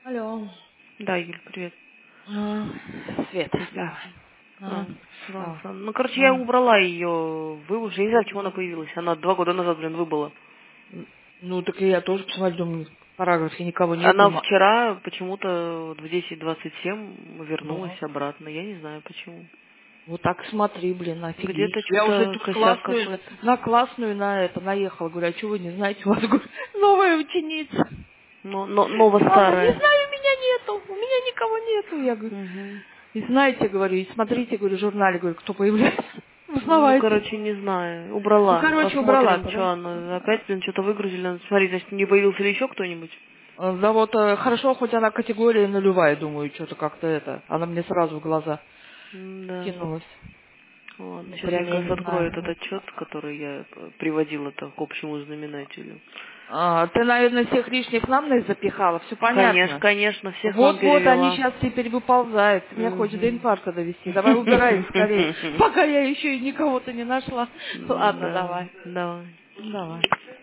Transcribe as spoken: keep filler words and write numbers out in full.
Алло. Да, Юль, привет. А, Свет, Да. да. А, А, ладно, что? ладно. Ну, короче, я А. убрала ее выложи. Я не знаю, почему она появилась. Она два года назад, блин, выбыла. Ну, так и я тоже посмотрю, думаю, в параграфе никого нет, Она думаю. вчера почему-то вот в десять двадцать семь вернулась Ну, обратно. Я не знаю, почему. вот так смотри, блин, офигеть. Где-то Я уже что-то тут косяк классную, на, какой-то. на классную на это наехала. Говорю, а что вы не знаете, у вас говорю, новая ученица. Но, но, ново-старая. Мама, не знаю, меня нету, у меня никого нету. Я говорю, Угу. и знаете, говорю, и смотрите, говорю, в журнале, говорю, кто появляется. Ну, Узнавайте. короче, не знаю. Ну, Убрала. короче, убрала, Посмотрим, да? что она. Опять, блин, что-то выгрузили. Надо смотреть, значит, не появился ли еще кто-нибудь. Э, Да вот э, хорошо, хоть она категория нулевая, думаю, что-то как-то это. Она мне сразу в глаза Да. кинулась. Ладно, Ну, сейчас я прям как я раз не открою знаю. этот отчет, который я приводила к общему знаменателю. А, ты, наверное, всех лишних нам на запихала, все Конечно, понятно. конечно, всех вам Вот-вот, они перевела. сейчас теперь выползают. Меня хочет до Мгм. инфаркта довести. Давай убирай их скорее, пока я еще и никого-то не нашла. Ладно, Да, давай. давай. Давай.